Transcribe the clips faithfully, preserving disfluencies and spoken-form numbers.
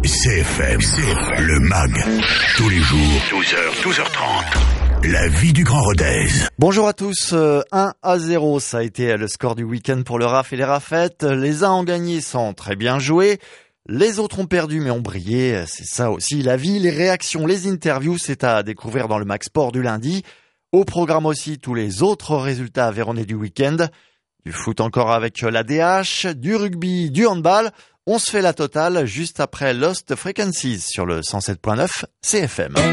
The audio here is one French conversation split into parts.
C F M, C F M, le M A G, tous les jours, douze heures, douze heures trente. La vie du Grand Rodez. Bonjour à tous, euh, un à zéro, ça a été le score du week-end pour le R A F et les Rafettes. Les uns ont gagné sans très bien jouer, les autres ont perdu mais ont brillé. C'est ça aussi la vie, les réactions, les interviews, c'est à découvrir dans le M A G Sport du lundi. Au programme aussi tous les autres résultats avéronnés du week-end. Du foot encore avec la D H, du rugby, du handball. On se fait la totale juste après Lost Frequencies sur le cent sept point neuf C F M.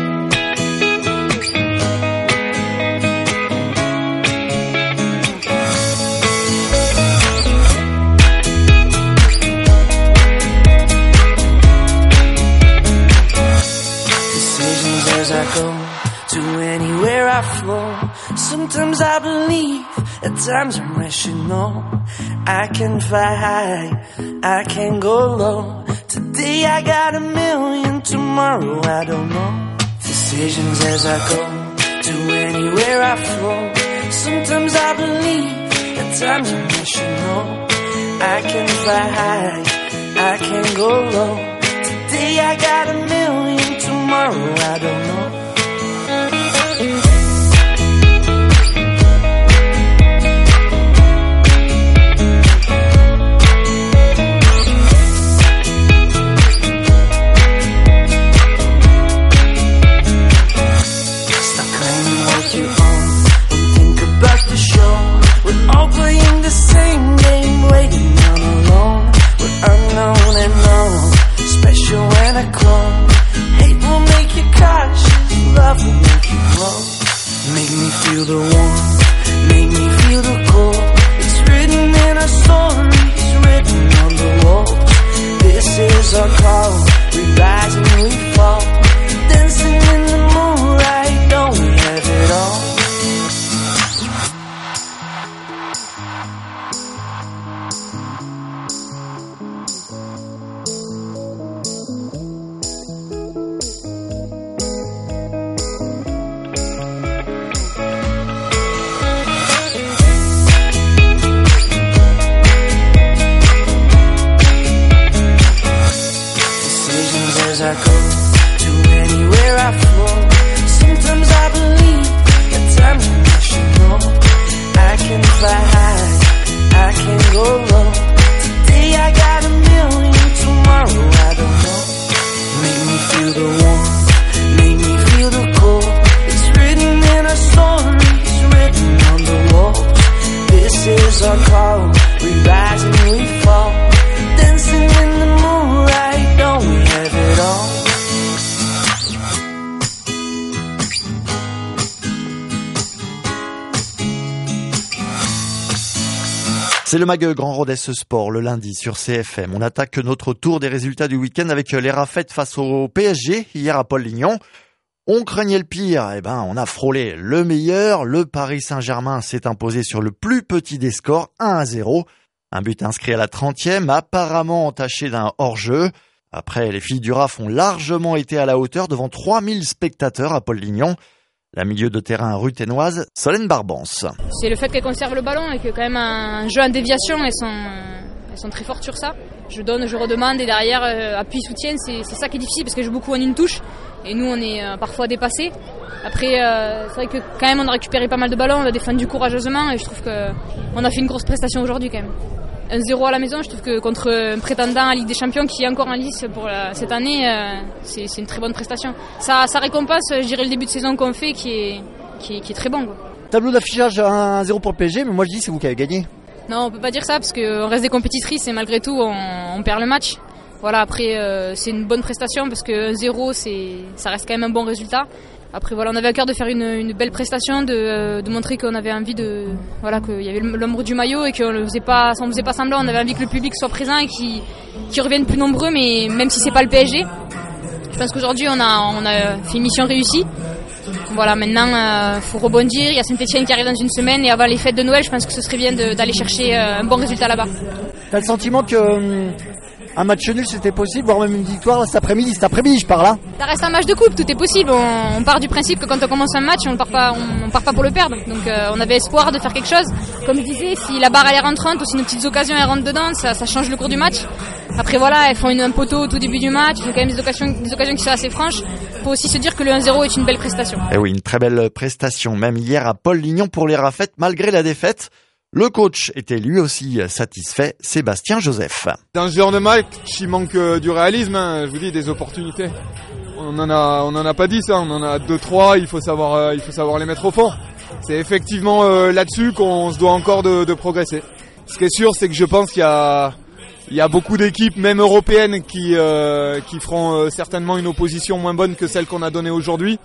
As I go to anywhere I flow, sometimes I believe, at times I'm rational. I can fly high, I can go low. Today I got a million, tomorrow I don't know. Decisions as I go to anywhere I flow. Sometimes I believe, at times I'm rational. I can fly high, I can go low. Today I got a million, tomorrow I don't know. Stop claiming what you own, don't think about the show. We're all playing the same game, waiting on alone. We're unknown and known, special when I clone. Hate will make you cautious, love will make you grow. Make me feel the warmth, make me feel the cold. It's written in our stories, written on the wall. This is our call, we rise and we fall. Dancing in the moonlight, don't we have it all? As I go to anywhere I flow, sometimes I believe, at times I'm rational. I can fly high, I can go low. Today I got a million, tomorrow I don't know. Make me feel the warmth, make me feel the cold. It's written in our stories, written on the wall. This is our call, we rise and we fall. Dancing in the moonlight, don't we have it all? C'est le M A G Grand Rodez Sport le lundi sur C F M. On attaque notre tour des résultats du week-end avec les Rafettes face au P S G hier à Paul-Lignon. On craignait le pire, eh ben on a frôlé le meilleur. Le Paris Saint-Germain s'est imposé sur le plus petit des scores, un à zéro. Un but inscrit à la trentième, apparemment entaché d'un hors-jeu. Après, les filles du R A F ont largement été à la hauteur devant trois mille spectateurs à Paul-Lignon. La milieu de terrain ruthénoise, Solène Barbance. C'est le fait qu'elles conservent le ballon et que quand même un jeu en déviation, elles sont, elles sont très fortes sur ça. Je donne, je redemande et derrière, euh, appui, soutien, c'est, c'est ça qui est difficile parce que je joue beaucoup en une touche et nous on est euh, parfois dépassés. Après, euh, c'est vrai que quand même on a récupéré pas mal de ballons, on a défendu courageusement et je trouve qu'on a fait une grosse prestation aujourd'hui quand même. un zéro à la maison, je trouve que contre un prétendant à Ligue des Champions qui est encore en lice pour la, cette année, euh, c'est, c'est une très bonne prestation. Ça, ça récompense, je dirais, le début de saison qu'on fait qui est, qui est, qui est très bon, quoi. Tableau d'affichage un à zéro pour le P S G, mais moi je dis c'est vous qui avez gagné. Non, on peut pas dire ça parce qu'on reste des compétitrices et malgré tout on, on perd le match. Voilà, après euh, c'est une bonne prestation parce que un zéro c'est, ça reste quand même un bon résultat. Après voilà, on avait à cœur de faire une, une belle prestation, de, de montrer qu'on avait envie de, voilà, qu'il y avait l'ombre du maillot et qu'on ne faisait pas, on faisait pas semblant. On avait envie que le public soit présent et qu'il, qu'il revienne plus nombreux, mais même si c'est pas le P S G. Je pense qu'aujourd'hui on a, on a fait une mission réussie. Voilà, maintenant il euh, faut rebondir. Il y a Saint-Etienne qui arrive dans une semaine et avant les fêtes de Noël, je pense que ce serait bien de, d'aller chercher euh, un bon résultat là-bas. T'as le sentiment que un match nul c'était possible, voire même une victoire là, cet après-midi, cet après-midi je parle là. Ça reste un match de coupe, tout est possible. On, on part du principe que quand on commence un match, on ne part pas, on, on part pas pour le perdre. Donc euh, on avait espoir de faire quelque chose. Comme je disais, si la barre elle est rentrante ou si nos petites occasions elles rentrent dedans, ça, ça change le cours du match. Après voilà, elles font une, un poteau au tout début du match, ils font quand même des occasions, des occasions qui sont assez franches. Il faut aussi se dire que le un zéro est une belle prestation. Et oui, une très belle prestation, même hier à Paul-Lignon pour les Raffettes, malgré la défaite. Le coach était lui aussi satisfait, Sébastien Joseph. Dans ce genre de match, il manque du réalisme, hein, je vous dis, des opportunités. On en a, on en a pas dit ça, on en a deux trois, il faut savoir, euh, il faut savoir les mettre au fond. C'est effectivement euh, là-dessus qu'on se doit encore de, de progresser. Ce qui est sûr, c'est que je pense qu'il y a, il y a beaucoup d'équipes, même européennes, qui, euh, qui feront euh, certainement une opposition moins bonne que celle qu'on a donnée aujourd'hui.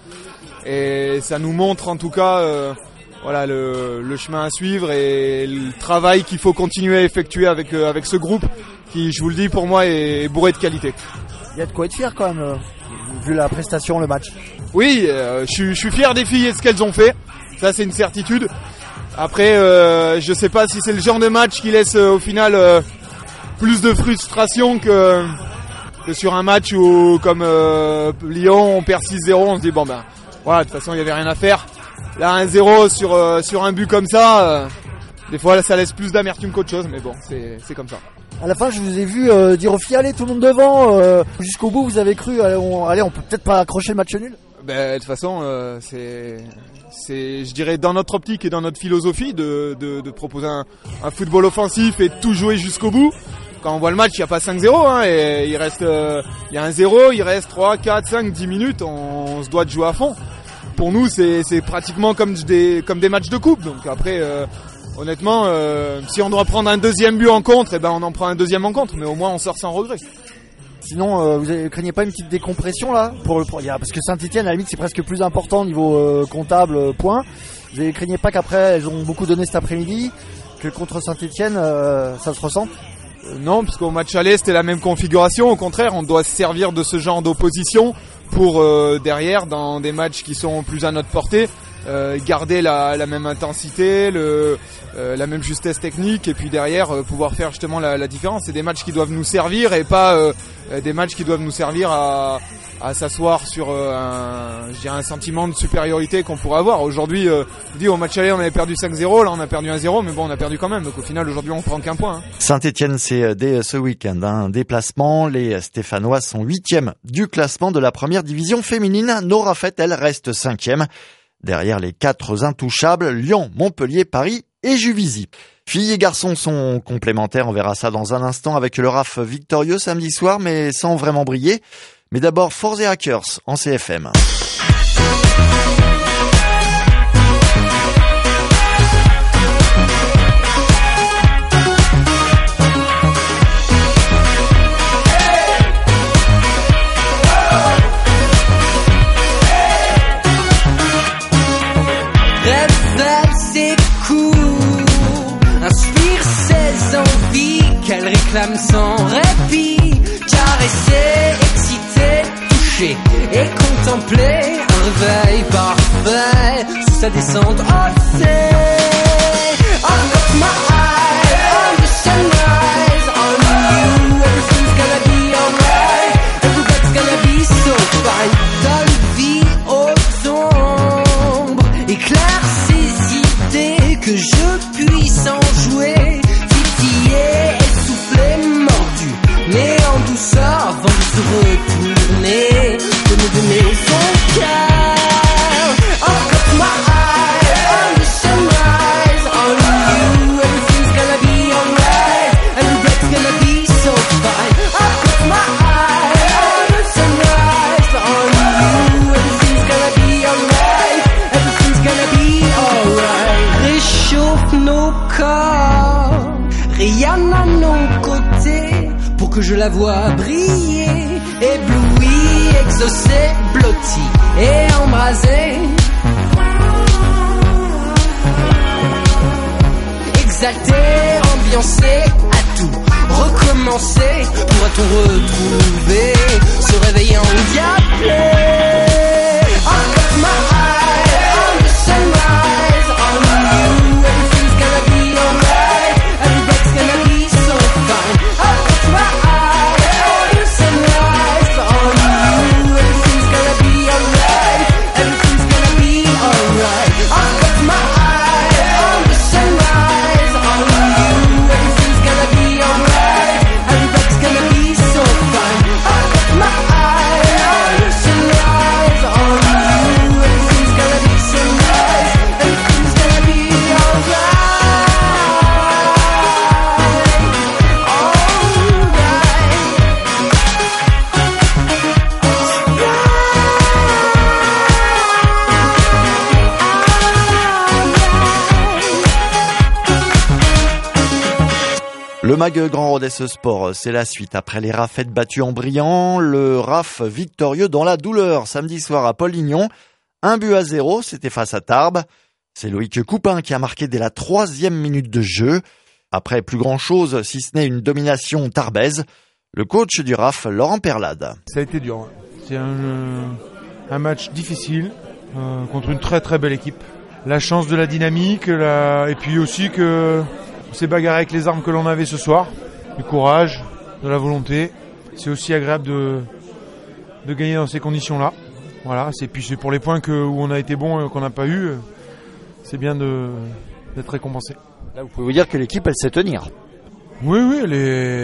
Et ça nous montre en tout cas. Euh, Voilà le, le chemin à suivre et le travail qu'il faut continuer à effectuer avec euh, avec ce groupe qui, je vous le dis, pour moi est, est bourré de qualité. Il y a de quoi être fier quand même, euh, vu la prestation, le match. Oui, euh, je, je suis fier des filles et de ce qu'elles ont fait. Ça, c'est une certitude. Après, euh, je sais pas si c'est le genre de match qui laisse euh, au final euh, plus de frustration que que sur un match où, comme euh, Lyon, on perd six zéro, on se dit bon ben voilà, de toute façon il y avait rien à faire. Là, un zéro sur, euh, sur un but comme ça, euh, des fois ça laisse plus d'amertume qu'autre chose, mais bon, c'est, c'est comme ça. À la fin, je vous ai vu euh, dire aux filles, allez, tout le monde devant, euh, jusqu'au bout, vous avez cru, allez, on, allez, on peut peut-être pas accrocher le match nul. Ben, de toute façon, euh, c'est, c'est, je dirais, dans notre optique et dans notre philosophie de, de, de proposer un, un football offensif et de tout jouer jusqu'au bout. Quand on voit le match, il n'y a pas cinq zéro, hein, et il reste, euh, il y a un zéro, il reste trois, quatre, cinq, dix minutes, on, on se doit de jouer à fond. Pour nous, c'est, c'est pratiquement comme des, comme des matchs de coupe. Donc après, euh, honnêtement, euh, si on doit prendre un deuxième but en contre, eh ben on en prend un deuxième en contre, mais au moins on sort sans regret. Sinon, euh, vous avez, craignez pas une petite décompression là pour le, pour, y a, parce que Saint-Etienne, à la limite, c'est presque plus important au niveau euh, comptable, euh, point. Vous avez, craignez pas qu'après, elles ont beaucoup donné cet après-midi, que contre Saint-Etienne, euh, ça se ressent? euh, Non, parce qu'au match aller, c'était la même configuration. Au contraire, on doit se servir de ce genre d'opposition pour euh, derrière, dans des matchs qui sont plus à notre portée, euh, garder la, la même intensité, le, euh, la même justesse technique, et puis derrière euh, pouvoir faire justement la, la différence. C'est des matchs qui doivent nous servir et pas euh, des matchs qui doivent nous servir à, à s'asseoir sur euh, un, je dirais un sentiment de supériorité qu'on pourrait avoir. Aujourd'hui, euh, je dis, au match aller, on avait perdu cinq zéro, là on a perdu un zéro, mais bon, on a perdu quand même. Donc au final, aujourd'hui, on prend qu'un point. Hein. Saint-Etienne, c'est dès ce week-end un déplacement. Les Stéphanois sont huitièmes du classement de la première division féminine. Nos Raffettes, elles, restent cinquièmes. Derrière les quatre intouchables, Lyon, Montpellier, Paris et Juvisy. Filles et garçons sont complémentaires, on verra ça dans un instant avec le R A F victorieux samedi soir, mais sans vraiment briller. Mais d'abord, Force et Hackers en C F M. Qu'elle réclame sans répit, caresser, exciter, toucher et contempler un réveil parfait sous sa descente haussée. I've got my eye on the sunrise, on you, everything's gonna be alright, everybody's gonna be so fine. Donne vie aux ombres, éclaire ces idées que je puisse en jouer, titiller. Mais en douceur avant de se retourner, de me donner son cœur. I've got my eye on the sunrise, on you, everything's gonna be alright, everybody's gonna be so fine. I've got my eye on the sunrise, on you, everything's gonna be alright, everything's gonna be alright. Réchauffe nos corps, Rihanna à nos côtés, pour que je la vois briller, éblouie, exaucée, blottie et embrasée. Exaltée, ambiancée, à tout recommencer. Pourra-t-on retrouver, se réveiller en diable? I've got my eye on the sunrise, on you, everything's gonna be alright, everybody's gonna be so fine. I've got my eye Le MAG Grand Rodez Sport, c'est la suite. Après les Rafettes battues en brillant, le R A F victorieux dans la douleur samedi soir à Paul-Lignon. Un but à zéro, c'était face à Tarbes. C'est Loïc Coupin qui a marqué dès la troisième minute de jeu. Après plus grand chose, si ce n'est une domination tarbaise, le coach du R A F, Laurent Perlade. Ça a été dur. C'est un, un match difficile euh, contre une très très belle équipe. La chance de la dynamique, la... et puis aussi que on s'est bagarré avec les armes que l'on avait ce soir. Du courage, de la volonté. C'est aussi agréable de, de gagner dans ces conditions-là. Voilà, c'est, puis c'est pour les points que, où on a été bon et qu'on n'a pas eu, c'est bien de, d'être récompensé. Là, vous pouvez vous dire que l'équipe, elle sait tenir. Oui, oui, elle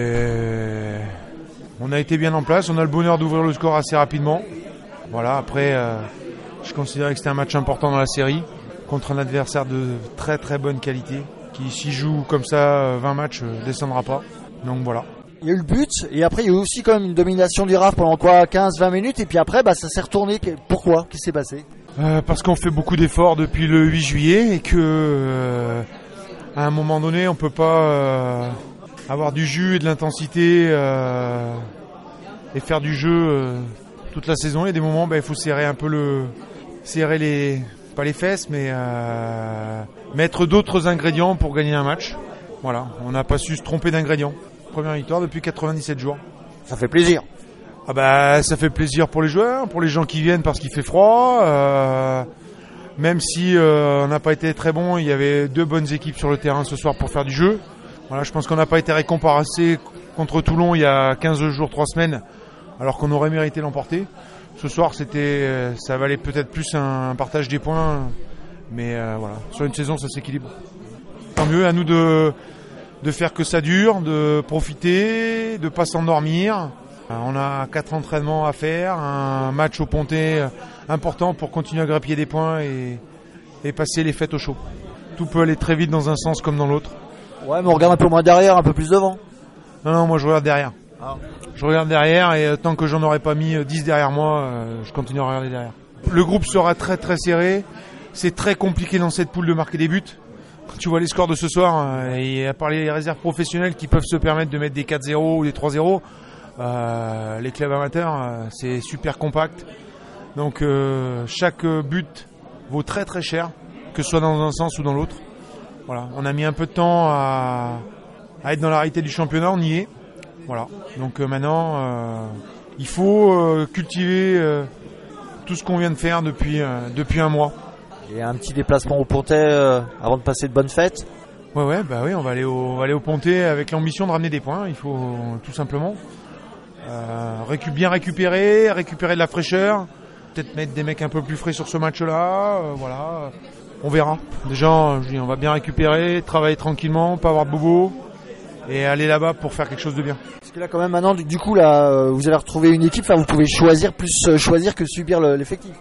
est... on a été bien en place. On a le bonheur d'ouvrir le score assez rapidement. Voilà, après, euh, je considérais que c'était un match important dans la série contre un adversaire de très très bonne qualité qui, s'il joue comme ça vingt matchs, ne descendra pas. Donc voilà. Il y a eu le but et après il y a eu aussi quand même une domination du R A F pendant quoi quinze vingt minutes et puis après bah, ça s'est retourné. Pourquoi ? Qu'est-ce qui s'est passé ? euh, Parce qu'on fait beaucoup d'efforts depuis le huit juillet et que euh, à un moment donné on peut pas euh, avoir du jus et de l'intensité euh, et faire du jeu euh, toute la saison. Il y a des moments bah, il faut serrer un peu le serrer les pas les fesses mais euh, mettre d'autres ingrédients pour gagner un match. Voilà, on n'a pas su se tromper d'ingrédients. Première victoire depuis quatre-vingt-dix-sept jours. Ça fait plaisir. Ah bah ça fait plaisir pour les joueurs, pour les gens qui viennent parce qu'il fait froid. Euh, même si euh, on n'a pas été très bon, il y avait deux bonnes équipes sur le terrain ce soir pour faire du jeu. Voilà, je pense qu'on n'a pas été récompensé contre Toulon il y a quinze jours, trois semaines, alors qu'on aurait mérité l'emporter. Ce soir, c'était, ça valait peut-être plus un partage des points, mais euh, voilà, sur une saison, ça s'équilibre. Tant mieux, à nous de de faire que ça dure, de profiter, de pas s'endormir. On a quatre entraînements à faire, un match au Pontet important pour continuer à grappiller des points et, et passer les fêtes au chaud. Tout peut aller très vite dans un sens comme dans l'autre. Ouais, mais on regarde un peu moins derrière, un peu plus devant. Non, non, moi je regarde derrière. Ah. Je regarde derrière et tant que j'en aurai pas mis dix derrière moi, je continue à regarder derrière. Le groupe sera très très serré. C'est très compliqué dans cette poule de marquer des buts. Tu vois les scores de ce soir, et à part les réserves professionnelles qui peuvent se permettre de mettre des quatre zéro ou des trois zéro, euh, les clubs amateurs, euh, c'est super compact. Donc euh, chaque but vaut très très cher, que ce soit dans un sens ou dans l'autre. Voilà, on a mis un peu de temps à, à être dans la réalité du championnat, on y est. Voilà. Donc euh, maintenant, euh, il faut euh, cultiver euh, tout ce qu'on vient de faire depuis, euh, depuis un mois. Et un petit déplacement au Pontet euh, avant de passer de bonnes fêtes. Ouais ouais bah oui on va aller au on va aller au Pontet avec l'ambition de ramener des points. Il faut tout simplement euh, récup- bien récupérer, récupérer de la fraîcheur, peut-être mettre des mecs un peu plus frais sur ce match-là. Euh, voilà, on verra. Déjà je dis, on va bien récupérer, travailler tranquillement, pas avoir de bobo et aller là-bas pour faire quelque chose de bien. Parce que là quand même maintenant du coup là vous allez retrouver une équipe, enfin vous pouvez choisir plus euh, choisir que subir le, l'effectif.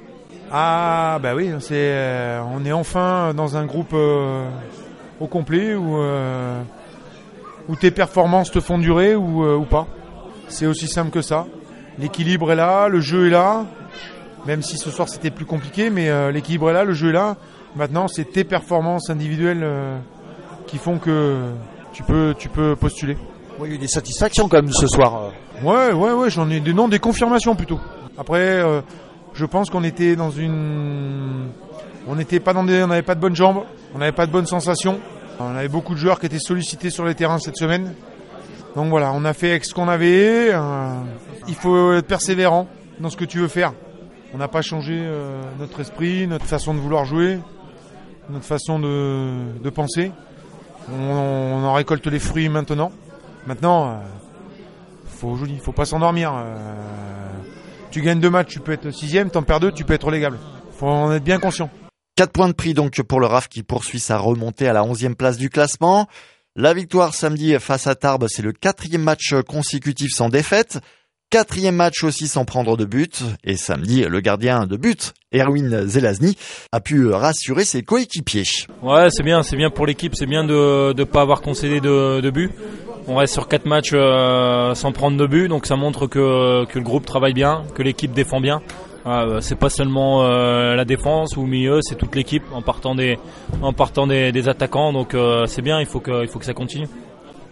Ah bah oui, c'est, euh, on est enfin dans un groupe euh, au complet où, euh, où tes performances te font durer ou, euh, ou pas. C'est aussi simple que ça. L'équilibre est là, le jeu est là, même si ce soir c'était plus compliqué, mais euh, l'équilibre est là, le jeu est là. Maintenant c'est tes performances individuelles euh, qui font que tu peux, tu peux postuler. Oui, il y a eu des satisfactions quand même ce soir. Ouais, ouais, ouais, j'en ai des non, des confirmations plutôt. Après... Euh, Je pense qu'on était dans une, on n'était pas dans des, on n'avait pas de bonnes jambes, on n'avait pas de bonnes sensations. On avait beaucoup de joueurs qui étaient sollicités sur les terrains cette semaine. Donc voilà, on a fait avec ce qu'on avait. Euh, il faut être persévérant dans ce que tu veux faire. On n'a pas changé euh, notre esprit, notre façon de vouloir jouer, notre façon de, de penser. On, on en récolte les fruits maintenant. Maintenant, euh, faut, je dis, faut pas s'endormir. Euh, Tu gagnes deux matchs, tu peux être sixième, t'en perds deux, tu peux être relégable. Faut en être bien conscient. Quatre points de prix donc pour le R A F qui poursuit sa remontée à la onzième place du classement. La victoire samedi face à Tarbes, c'est le quatrième match consécutif sans défaite. Quatrième match aussi sans prendre de but. Et samedi, le gardien de but, Erwin Zelazny, a pu rassurer ses coéquipiers. Ouais, c'est bien, c'est bien pour l'équipe, c'est bien de ne pas avoir concédé de, de but. On reste sur quatre matchs euh, sans prendre de but, donc ça montre que, que le groupe travaille bien, que l'équipe défend bien. Euh, c'est pas seulement euh, la défense ou le milieu, c'est toute l'équipe en partant des, en partant des, des attaquants, donc euh, c'est bien, il faut que, il faut que ça continue.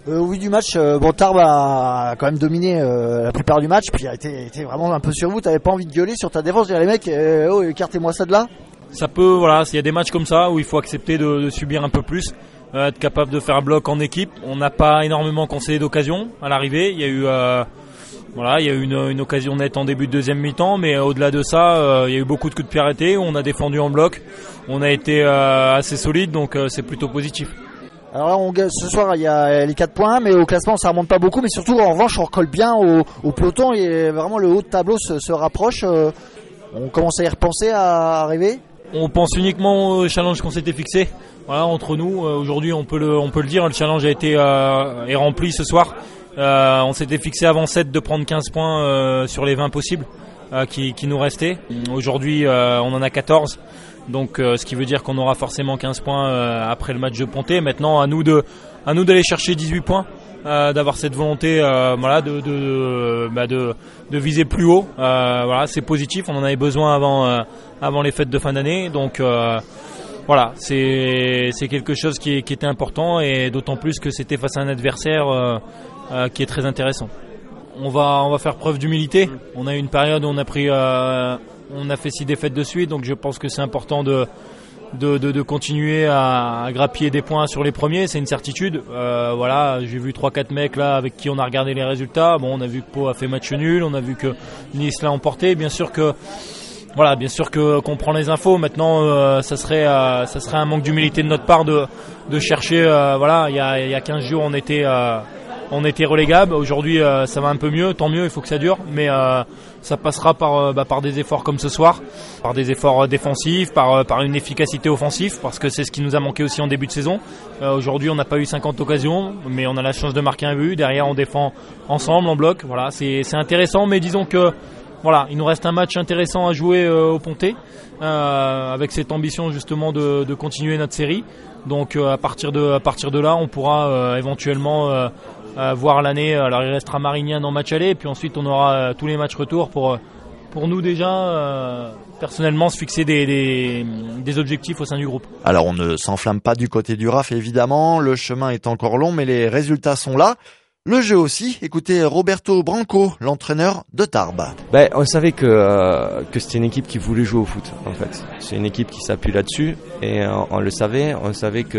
Euh, oui, du match, euh, bon, Tarbes a, a quand même dominé euh, la plupart du match, puis a été, été vraiment un peu sur vous. T'avais pas envie de gueuler sur ta défense, dire les mecs, euh, oh, écartez-moi ça de là. Ça peut, voilà, il y a des matchs comme ça où il faut accepter de, de subir un peu plus, euh, être capable de faire bloc en équipe. On n'a pas énormément concédé d'occasions à l'arrivée. Il y a eu, euh, voilà, il y a eu une, une occasion nette en début de deuxième mi-temps, mais au-delà de ça, euh, il y a eu beaucoup de coups de pied arrêtés. On a défendu en bloc, on a été euh, assez solide, donc euh, c'est plutôt positif. Alors là, on, ce soir, il y a les quatre points, mais au classement, ça remonte pas beaucoup. Mais surtout, en revanche, on recolle bien au, au peloton et vraiment le haut de tableau se, se rapproche. Euh, on commence à y repenser à arriver. On pense uniquement au challenge qu'on s'était fixé. Voilà, entre nous, euh, aujourd'hui, on peut le, on peut le dire, le challenge a été euh, est rempli ce soir. Euh, on s'était fixé avant sept de prendre quinze points euh, sur les vingt possibles euh, qui, qui nous restaient. Aujourd'hui, euh, on en a quatorze. Donc, euh, ce qui veut dire qu'on aura forcément quinze points euh, après le match de Ponté. Maintenant, à nous de, à nous d'aller chercher dix-huit points, euh, d'avoir cette volonté, euh, voilà, de, de, de, bah de, de viser plus haut. Euh, voilà, c'est positif. On en avait besoin avant, euh, avant les fêtes de fin d'année. Donc, euh, voilà, c'est, c'est quelque chose qui, qui était important et d'autant plus que c'était face à un adversaire euh, euh, qui est très intéressant. On va, on va faire preuve d'humilité. On a eu une période où on a pris. Euh, On a fait six défaites de suite, donc je pense que c'est important de, de, de, de continuer à, à grappiller des points sur les premiers, c'est une certitude. Euh, voilà, j'ai vu trois quatre mecs là avec qui on a regardé les résultats. Bon, on a vu que Pau a fait match nul, on a vu que Nice l'a emporté. Bien sûr que, voilà, bien sûr que qu'on prend les infos. Maintenant, euh, ça serait, euh, ça serait un manque d'humilité de notre part de, de chercher. Euh, voilà, il y a, il y a quinze jours, on était. Euh, On était relégable. Aujourd'hui, euh, ça va un peu mieux. Tant mieux, il faut que ça dure. Mais euh, ça passera par, euh, bah, par des efforts comme ce soir, par des efforts défensifs, par, euh, par une efficacité offensive, parce que c'est ce qui nous a manqué aussi en début de saison. Euh, aujourd'hui, on n'a pas eu cinquante occasions, mais on a la chance de marquer un but. Derrière, on défend ensemble, en bloc. Voilà, c'est, c'est intéressant. Mais disons que voilà, il nous reste un match intéressant à jouer euh, au Ponté, euh, avec cette ambition justement de, de continuer notre série. Donc euh, à partir de, à partir de là, on pourra euh, éventuellement euh, Euh, voir l'année. Alors il restera Marignane en match aller et puis ensuite on aura euh, tous les matchs retour pour, pour nous déjà euh, personnellement se fixer des, des, des objectifs au sein du groupe. Alors on ne s'enflamme pas du côté du R A F évidemment, le chemin est encore long mais les résultats sont là. Le jeu aussi, écoutez Roberto Branco, l'entraîneur de Tarbes. Ben, on savait que, euh, que c'était une équipe qui voulait jouer au foot en fait. C'est une équipe qui s'appuie là-dessus et on, on le savait, on savait que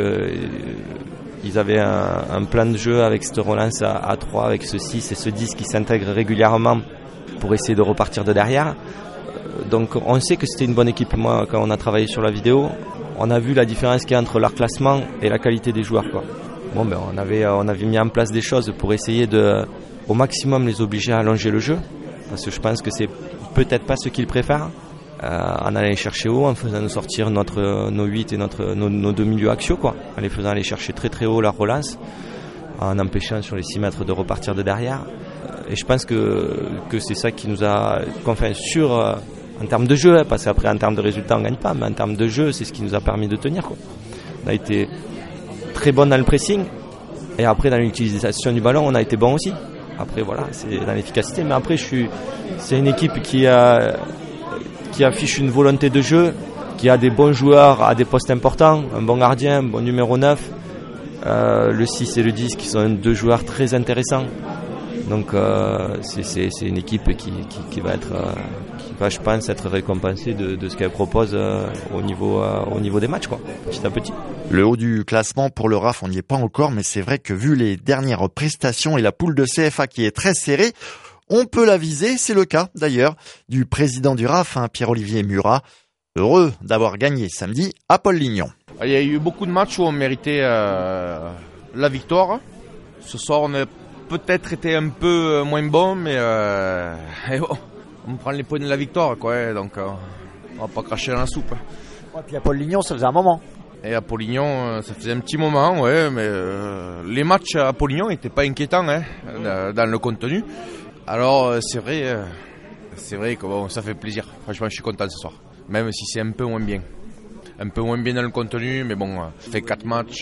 euh, ils avaient un, un plan de jeu avec cette relance à, à trois, avec ce six et ce dix qui s'intègrent régulièrement pour essayer de repartir de derrière. Donc on sait que c'était une bonne équipe. Moi, quand on a travaillé sur la vidéo, on a vu la différence qu'il y a entre leur classement et la qualité des joueurs, quoi. Bon, ben, on avait, on avait mis en place des choses pour essayer de, au maximum, les obliger à allonger le jeu. Parce que je pense que c'est peut-être pas ce qu'ils préfèrent. Euh, en allant les chercher haut, en faisant nous sortir notre, nos huit et notre, nos, nos deux milieux axiaux, quoi. En les faisant aller chercher très très haut la relance, en empêchant sur les six mètres de repartir de derrière. Et je pense que, que c'est ça qui nous a, enfin, sur, euh, en termes de jeu, hein, parce qu'après en termes de résultats on gagne pas, mais en termes de jeu, c'est ce qui nous a permis de tenir, quoi. On a été très bon dans le pressing, et après dans l'utilisation du ballon, on a été bon aussi. Après voilà, c'est dans l'efficacité, mais après je suis, c'est une équipe qui a, qui affiche une volonté de jeu, qui a des bons joueurs à des postes importants, un bon gardien, un bon numéro neuf, euh, le six et le dix qui sont deux joueurs très intéressants. Donc euh, c'est, c'est, c'est une équipe qui, qui, qui va être, euh, qui va, je pense, être récompensée de, de ce qu'elle propose euh, au niveau, euh, au niveau des matchs, quoi, petit à petit. Le haut du classement pour le R A F, on n'y est pas encore, mais c'est vrai que vu les dernières prestations et la poule de C F A qui est très serrée, on peut la viser. C'est le cas d'ailleurs du président du R A F, hein, Pierre-Olivier Murat, heureux d'avoir gagné samedi à Paul-Lignon. Il y a eu beaucoup de matchs où on méritait euh, la victoire. Ce soir, on a peut-être été un peu moins bon, mais euh, bon, on prend les points de la victoire, quoi. Donc, euh, on va pas cracher dans la soupe. Ouais, puis à Paul-Lignon, ça faisait un moment. Et à Paul-Lignon, ça faisait un petit moment, ouais, mais euh, les matchs à Paul-Lignon n'étaient pas inquiétants, hein, dans le contenu. Alors, c'est vrai, euh, c'est vrai que bon, ça fait plaisir. Franchement, je suis content ce soir, même si c'est un peu moins bien. Un peu moins bien dans le contenu, mais bon, ça fait quatre matchs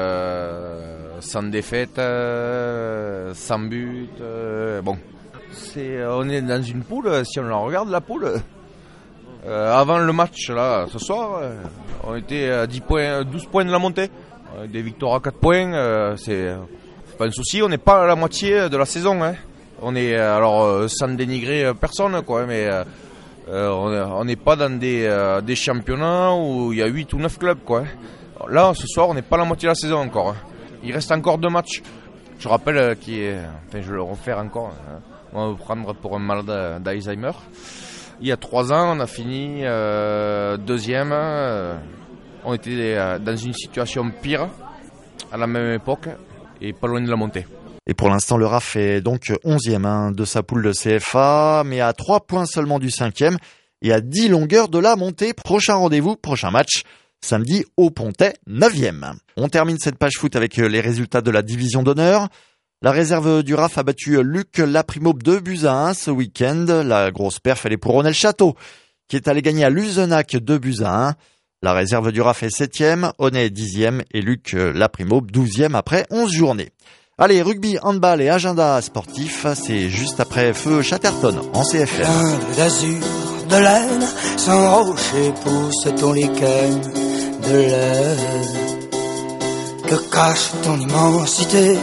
euh, sans défaite, euh, sans but. Euh, bon, c'est, on est dans une poule, si on la regarde, la poule. Euh, avant le match, là, ce soir, euh, on était à dix points, douze points de la montée. Euh, des victoires à quatre points, euh, c'est, c'est pas un souci, on n'est pas à la moitié de la saison. Hein. On est, alors, euh, sans dénigrer personne, quoi, mais euh, on n'est pas dans des, euh, des championnats où il y a huit ou neuf clubs, quoi. Là, ce soir, on n'est pas à la moitié de la saison encore. Hein. Il reste encore deux matchs. Je rappelle euh, qu'il est, enfin, je vais le refaire encore. Hein. On va me prendre pour un malade d'Alzheimer. Il y a trois ans, on a fini euh, deuxième. Euh, on était euh, dans une situation pire à la même époque et pas loin de la montée. Et pour l'instant, le R A F est donc onzième hein, de sa poule de C F A, mais à trois points seulement du cinquième et à dix longueurs de la montée. Prochain rendez-vous, prochain match, samedi au Pontet, neuvième. On termine cette page foot avec les résultats de la division d'honneur. La réserve du R A F a battu Luc Laprimaube deux buts à un ce week-end. La grosse perf, elle est pour Ronel Château, qui est allé gagner à Luzenac deux buts à un. La réserve du R A F est septième, Honnay dixième et Luc Laprimaube douzième après onze journées. Allez, rugby, handball et agenda sportif, c'est juste après Feu Chatterton en C F R. Plein d'azur, de laine, sans rocher pousse ton lichen de laine. Que cache ton immensité?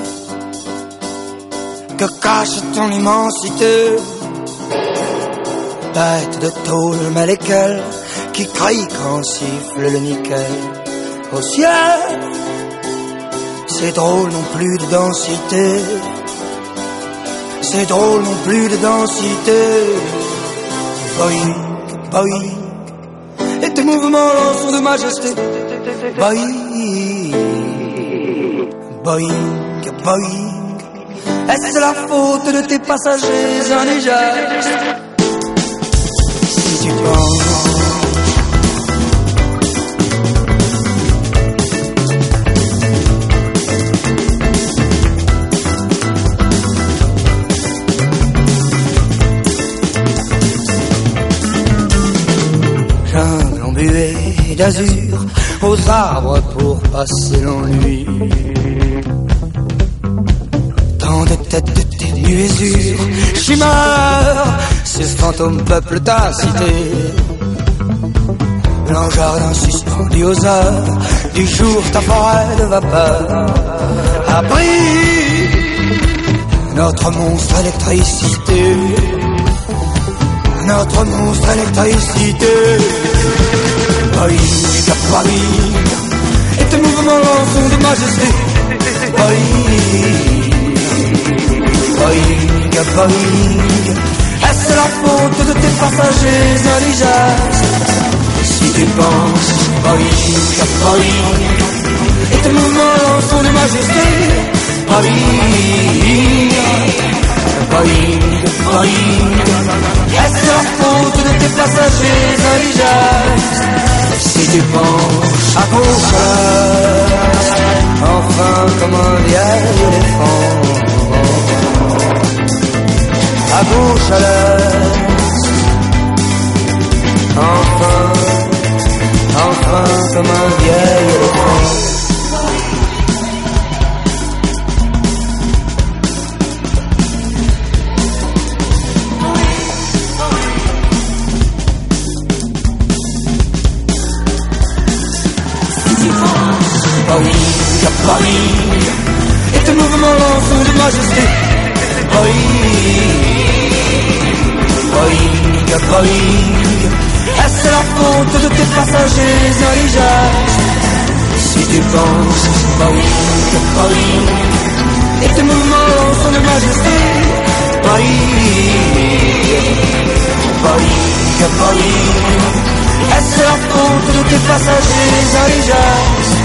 Que cache ton immensité? Bête de tôle, mais lesquelles qui crient quand siffle le nickel au ciel? C'est drôle non plus de densité. C'est drôle non plus de densité. Boing, boing. Et tes mouvements sont de majesté. Boing, boing, boing. Est-ce la faute de tes passagers indigènes? Si tu penses d'azur aux arbres pour passer l'ennui. Tant de têtes de tes nuésures, chimères, ces fantômes peuplent ta cité. Blanc jardin suspendu aux heures du jour, ta forêt de vapeur abrite notre monstre électricité. Notre monstre électricité. Boing, boing, et tes mouvements sont de majesté. Boing, boing, boing. Est-ce la faute de tes passagers indigènes? Si tu penses, boing, boing, et tes mouvements sont de majesté. Boing, boing, boing. Est-ce la faute de tes passagers indigènes? Si tu penches à gauche à l'heure, enfin comme un vieil éléphant. À gauche à l'heure, enfin, enfin comme un vieil éléphant. Boing, et tes mouvements sont de majesté. Boing, boing, boing. Est-ce la faute de tes passagers indigènes? Si tu penses, boing, boing, et tes mouvements sont de majesté. Boing, boing, boing. Est-ce la faute de tes passagers indigènes?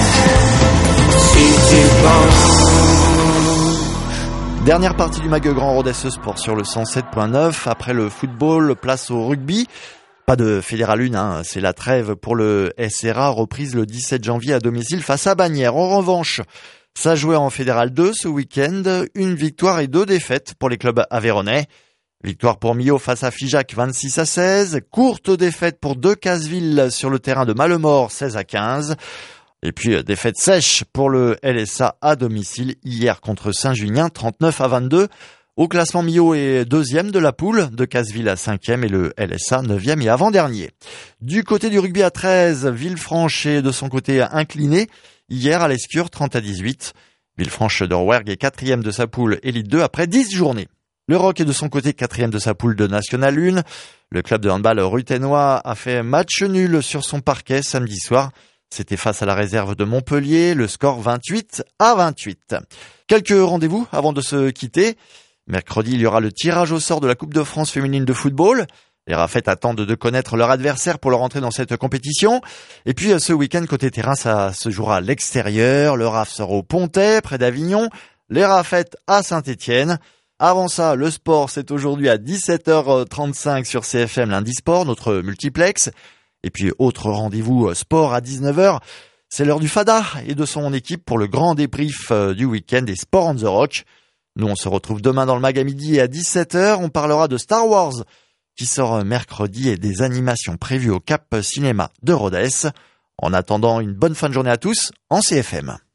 Dernière partie du Mag Grand Rodez Sport sur le cent sept point neuf. Après le football, place au rugby. Pas de Fédéral un, hein. C'est la trêve pour le S R A, reprise le dix-sept janvier à domicile face à Bagnères. En revanche, ça jouait en Fédéral deux ce week-end. Une victoire et deux défaites pour les clubs aveyronais. Victoire pour Millau face à Figeac vingt-six à seize. Courte défaite pour Decazeville sur le terrain de Malemort seize à quinze. Et puis, défaite sèche pour le L S A à domicile hier contre Saint-Junien, trente-neuf à vingt-deux. Au classement, Millau est deuxième de la poule, Decazeville à cinquième et le L S A neuvième et avant-dernier. Du côté du rugby à treize, Villefranche est de son côté incliné hier à l'Escure, trente à dix-huit. Villefranche de Rouergue est quatrième de sa poule Élite deux après dix journées. Le Roc est de son côté quatrième de sa poule de National un. Le club de handball ruthénois a fait match nul sur son parquet samedi soir. C'était face à la réserve de Montpellier, le score vingt-huit à vingt-huit. Quelques rendez-vous avant de se quitter. Mercredi, il y aura le tirage au sort de la Coupe de France féminine de football. Les Rafettes attendent de connaître leur adversaire pour leur entrée dans cette compétition. Et puis ce week-end, côté terrain, ça se jouera à l'extérieur. Le Raf sera au Pontet, près d'Avignon. Les Rafettes à Saint-Étienne. Avant ça, le sport, c'est aujourd'hui à dix-sept heures trente-cinq sur C F M Lundi Sport, notre multiplex. Et puis autre rendez-vous sport à dix-neuf heures. C'est l'heure du Fada et de son équipe pour le grand débrief du week-end des Sports on the Rock. Nous, on se retrouve demain dans le Mag à midi et à dix-sept heures. On parlera de Star Wars qui sort mercredi et des animations prévues au Cap Cinéma de Rodez. En attendant, une bonne fin de journée à tous en C F M.